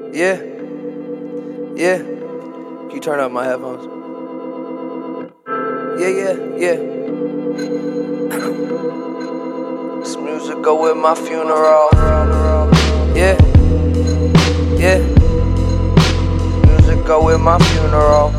Yeah, yeah. Can you turn up my headphones? Yeah. This music go with my funeral. Yeah. Music go with my funeral.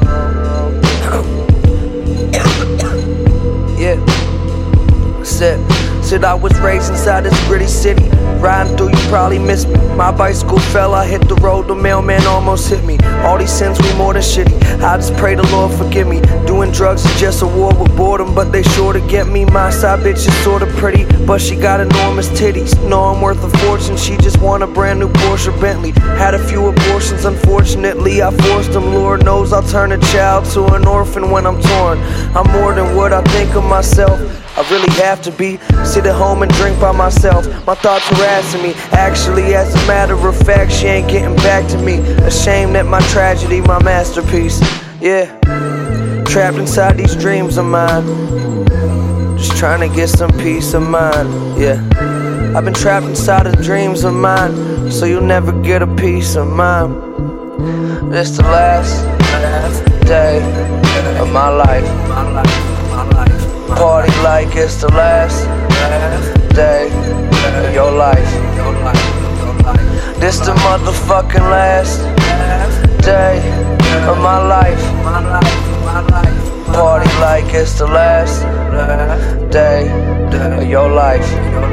Yeah. Said I was raised inside this gritty city. Riding through, you probably missed me. My bicycle fell, I hit the road, the mailman almost hit me. All these sins, we more than shitty. I just pray the Lord forgive me. Doing drugs is just a war with boredom, but they sure to get me. My side bitch is sorta pretty, but she got enormous titties. Know I'm worth a fortune, she just want a brand new Porsche Bentley. Had a few abortions, unfortunately I forced them. Lord knows I'll turn a child to an orphan when I'm torn. I'm more than what I think of myself. I really have to be. Sit at home and drink by myself. My thoughts harassing me. Actually, as a matter of fact, she ain't getting back to me. Ashamed that my tragedy, my masterpiece. Yeah, trapped inside these dreams of mine. Just trying to get some peace of mind. Yeah, I've been trapped inside of dreams of mine, so you'll never get a piece of mine. This the last day of my life. Party like it's the last day of your life. This the motherfucking last day of my life. Party like it's the last day of your life.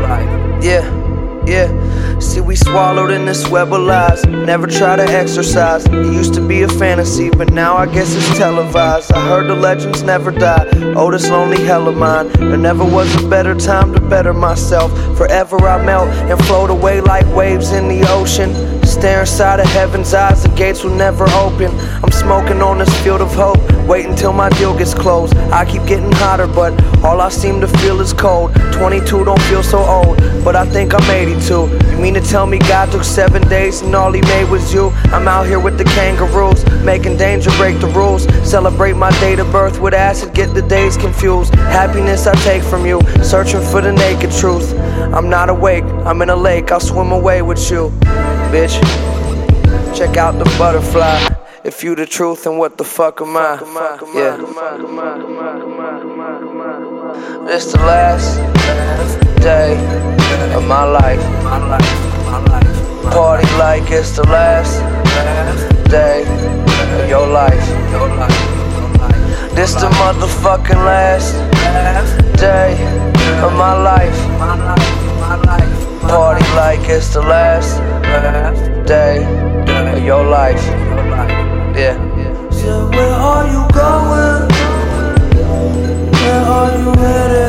Yeah. See, we swallowed in this web of lies. Never try to exercise. It used to be a fantasy, but now I guess it's televised. I heard the legends never die. Oh, this lonely hell of mine. There never was a better time to better myself. Forever I melt and float away like waves in the ocean. Stare inside of heaven's eyes, the gates will never open. I'm smoking on this field of hope, wait until my deal gets closed. I keep getting hotter, but all I seem to feel is cold. 22 don't feel so old, but I think I'm 82. You mean to tell me God took 7 days and all he made was you? I'm out here with the kangaroos, making danger break the rules. Celebrate my date of birth with acid, get the days confused. Happiness I take from you, searching for the naked truth. I'm not awake, I'm in a lake, I'll swim away with you. Bitch, check out the butterfly. If you the truth, then what the fuck am I? Yeah. This the last day of my life. Party like it's the last day of your life. This the motherfucking last day of my life. Party like it's the last day of your life. Yeah. So where are you going? Where are you headed?